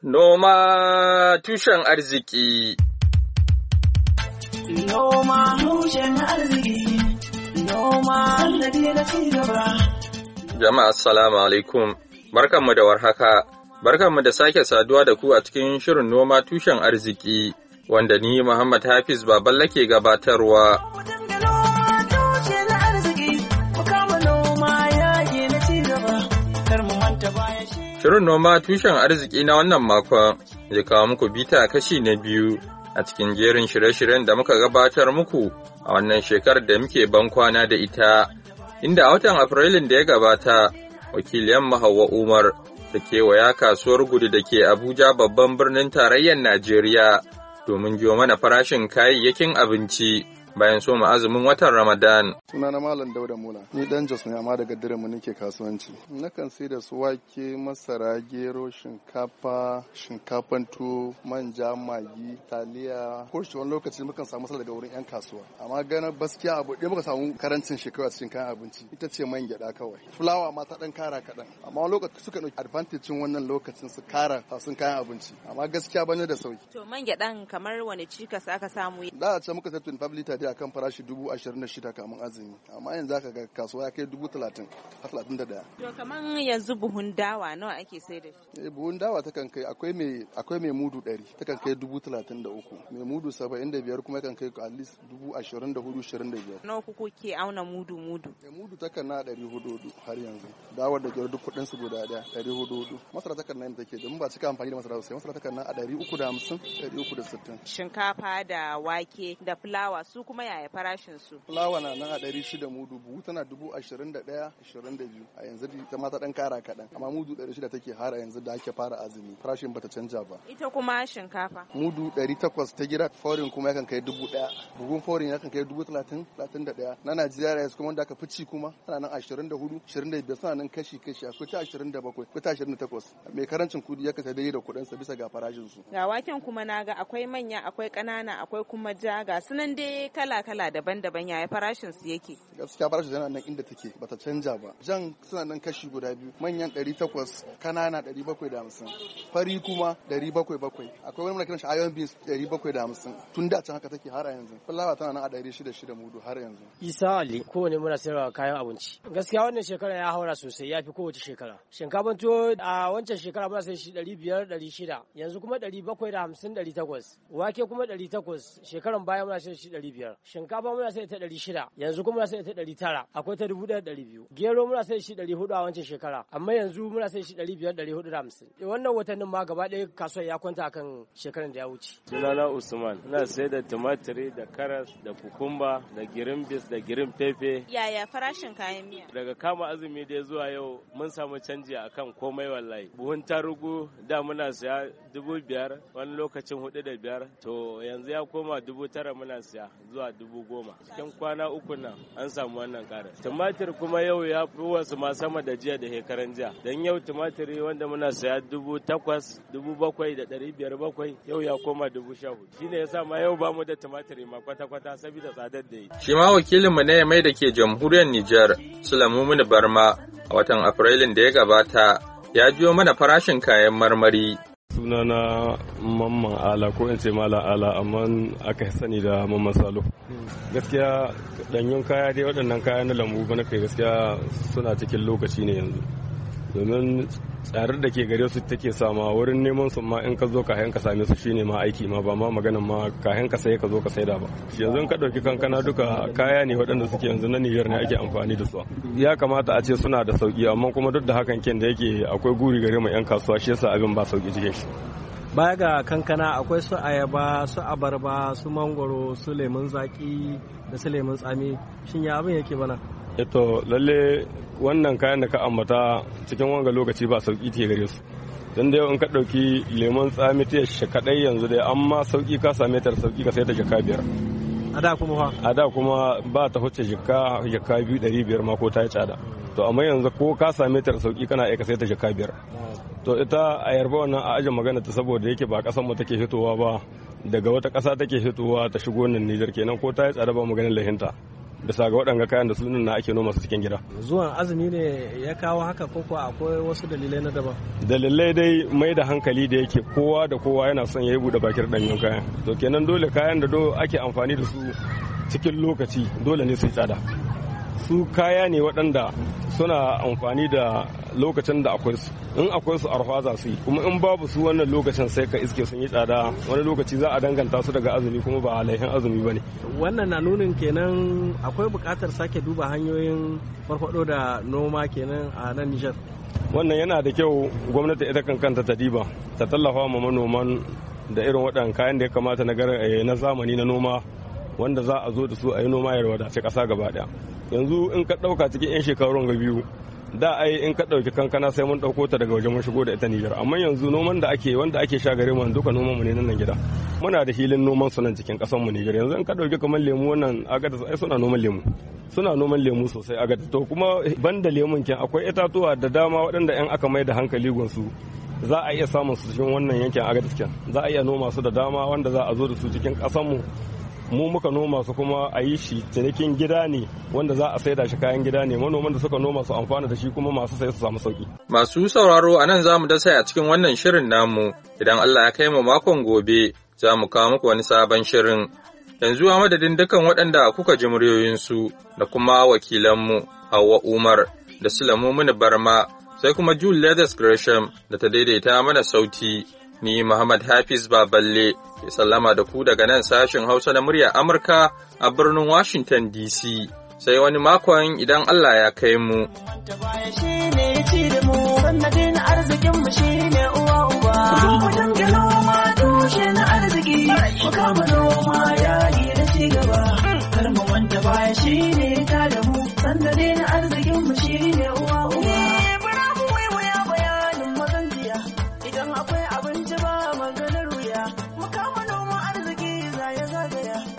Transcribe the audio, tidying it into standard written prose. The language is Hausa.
Noma tushen arziki. Noma tushen arziki. Noma sannadi na cigaba. Jama'a assalamu alaikum. Barkanmu da warhaka. Barkanmu da sake saduwa da ku a cikin shirin noma tushen arziki wanda ni Muhammad Hafiz Baballa ke gabatarwa. Shirin noma tushen arziki na wannan makon zai kawo muku bita kashi na biyu a cikin jerin shirye-shiryen da muka gabatar muku a wannan shekarar da muke ban kwana da ita, inda a watan Afrilun da ya gabata wakiliyan Hauwa Umar da kewaya kasuwar Gudu da ke Abuja babban birnin tarayyar Najeriya domin jiyo mana farashin kayayyakin abinci bayan soma azumin watan Ramadan. Sunana Malam Dauda Mula, ni dan Jos ne amma daga Diremu nake kasuwanci. Nakan sai da su wake, masara, gero, shinkafan tuwo, manja, magi, taliya. Ko shi wani lokaci mukan samu masara daga wurin 'yan kasuwa. Amma ganin gaskiya abu ɗaya muka samu karancin shekaru a cikin kayan abinci. Ita ce man gyaɗa kawai. Fulawa ma ta ɗan kara kaɗan. Amma wani lokaci suka ɗauki advantage wannan lokacin su kara sun kayan abinci. Amma gaskiya bane da sauki. To man gyaɗan kamar wani cikas aka samu? Da a ce muka sai 25 liter akan farashi 26,000 kamun azumi, amma yanzu aka ga kasuwa ya kai 30,000 har 31. To kaman yanzu buhun dawa nawa ake sai da shi? Buhun dawa takan kai akwai mai mudu 100 takan kai 33,000, mai mudu 75 kuma yakan kai at least 24,000-25. Nawa kuke auna mudu? Mudu takan na 400 har yanzu. Dawar da gero duk kudin su guda daya 400. Masara takan nan take domin ba cika amfani da masara sosai. Masara takan na a 350 360. Shinkafa da wake da fulawa su kuma yaya farashin su? Fulawa na nan a 600 mudu, buhu tana 21,000-22 a yanzu ta mata dan kara kadan, amma mudu 600 take har a yanzu da ake fara azumi, farashin bata canja ba. Ita kuma shinkafa mudu 800 ta gida, foreign kuma yakan kai 1,000, buhun foreign yakan kai 30,000-31. na Najeriya yanzu kuma wanda aka fi ci kuma tana nan 24-25, suna nan kashi akwai ta 27 akwai ta 28. mai karancin kudi yakan ta daidai da kudin sa bisa ga farashin su. Ga waken kuma naga akwai manya akwai kanana akwai kuma ja, ga sunan dai kala daban-daban, yaya farashin su yake? Gaskiya farashin yana nan inda take bata canja ba. Jan suna nan kashi guda biyu, manyan 800, kanana 750, fari kuma 700. Akwai wani kiran shi iron beans 750. Tun da can haka take har yanzu. Fulawa tana nan a 600 mudu har yanzu. Isa Ali, kowane muna sayarwa kayan abinci. Gaskiya wannan shekara ya haura sosai, ya fi kowace shekara. Shinkafan tuwo a wancan shekara muna sayar shi 500-600, yanzu kuma 750-800. Wake kuma 800, shekaran baya muna sayar shi 500. Shinkafa muna sai ta 600, yanzu kuma muna sai ta 900, akwai ta 1,200. Gero muna sai shi 400 a wancan shekara, amma yanzu muna sai shi 500-450. Wannan watannin ma gaba ɗaya kasuwar ya kwanta akan shekaran da ya wuce. Sunana Usman, ina sai da tumatiri da karas da kukumba da girin bis da girin pepe. Yaya farashin kayan miya? Daga kama azumi dai zuwa yau mun samu canji akan komai wallahi. Buhun tarugu da muna siya 5,000, wani lokacin 4,500, to yanzu ya koma 9,000 muna siya zuwa 10,000. Cikin kwana uku nan an samu wannan ƙara. Tumatir kuma yau ya fi wasu ma sama da jiya da hekaran jiya. Dan yau tumatiri wanda muna saya 8,000, 7,500, yau ya koma 14,000. Shine yasa ma yau ba mu da tumatiri ma kwata-kwata saboda tsadar da yi. Shi ma wakilinmu na Yamai da ke jamhuriyar Nijar, Sulamu Barma, a watan Afrilun da ya gabata, ya jiyo mana farashin kayan marmari. Sunana Mamman Ala ko in ce Malam Ala, amma aka sani da Mamman Salo. Gaskiya ɗanyun kaya dai waɗannan kaya na lambu ba na kai gaskiya suna cikin lokaci ne yanzu. Domin tsarar da ke gare su take sama wurin neman su ma in ka zo kayan ka same su shine ma aiki ma ba ma maganan ma kayan ka sai ka zo ka saida ba. Yanzu ka ɗauki kankana duka kaya ne waɗanda suke yanzu na Niger ne ake amfani da su. Ya kamata a ce suna da sauki, amma kuma duk da hakan ken da yake akwai guri gare mu 'yan kasuwa, shi yasa abin ba sauki cikin shi. Baya ga kankana akwai su ayaba, su abarba, su mangoro, su lemun zaki da su lemun tsami. Shin ya abin yake bana? Ito lalle wannan kayan da ka ambata cikin wanga lokaci ba sauki ke gare su. Dan da yau in ka dauki lemun tsami ta shi kadai yanzu dai amma sauki ka same ta sauki ka sai ta jaka 5. A da kuma ba ta huce jaka 2,500 ma ko ta yi tsada. To amma yanzu ko ka same ta sauki kana iya ka sai ta jaka 5. To ita a yarba wannan a ajin magana ta saboda yake ba kasan mu take fitowa ba, daga wata kasa take fitowa ta shigo nan Nijar, kenan ko ta yi tsada ba maganin lahinta. bisa ga waɗanga kayan da su na ake noma su cikin gida. Zuwan azumi ne ya kawo haka ko akwai wasu dalilai na daban? Dalilai dai mai da hankali da yake kowa da kowa yana son ya yi buɗe bakin ɗanyen kayan. To kenan dole kayan da ake amfani da su cikin lokaci dole ne su tsada. Su kaya ne waɗanda suna amfani da lokacin da akwai su, in akwai su arha za su yi, kuma in babu su wannan lokacin sai ka iske sun yi tsada. Wani lokaci za a danganta su daga azumi kuma ba alaihin azumi ba ne. Wannan na nunin kenan akwai buƙatar sake duba hanyoyin farfado da noma kenan a nan Nijar. Wannan yana da kyau gwamnati ita kanta ta diba ta tallafa ma manoman da irin waɗannan kayan da ya kamata na zamani na noma wanda za a zo da su a yi noma ya wadace ƙasa gaba ɗaya. Yanzu in ka ɗauka cikin 'yan shekarun ga biyu da in ka ɗauki kankana sai mun ɗauko ta daga waje mun shigo da ita Nijar, amma yanzu noman da ake wanda ake sha gare mu duka noman mu ne nan gida. Muna da hilin noman su nan cikin ƙasar mu Nijar. Yanzu in ka ɗauki kamar lemu wannan Agadas suna noman lemu sosai Agadas. To kuma banda lemun kin akwai itatuwa da dama waɗanda in aka mai da hankali gunsu za a iya samun su cikin wannan yankin Agadas kin. Za a iya noma su da dama wanda za a zo da su cikin ƙasar mu muka noma su kuma a yi shi cinikin gida ne wanda za a saida shi kayan gida ne, manoman da suka noma su amfana da shi kuma masu sai su samu sauki. Masu sauraro a nan za mu dasa a cikin wannan shirin namu, idan Allah ya kai mu makon gobe za mu kawo muku wani sabon shirin. Yanzu a madadin dukan waɗanda kuka ji muryoyinsu da kuma wakilanmu Hauwa Umar da Sulamu Muni Barma sai kuma Jude Leathers Gresham da ta daidaita mana sauti. Ni Muhammad Hafiz Baballe ke sallama da ku daga nan sashen Hausa na muryar Amurka a birnin Washington DC. Sai wani makon idan Allah ya kai mu. Yeah.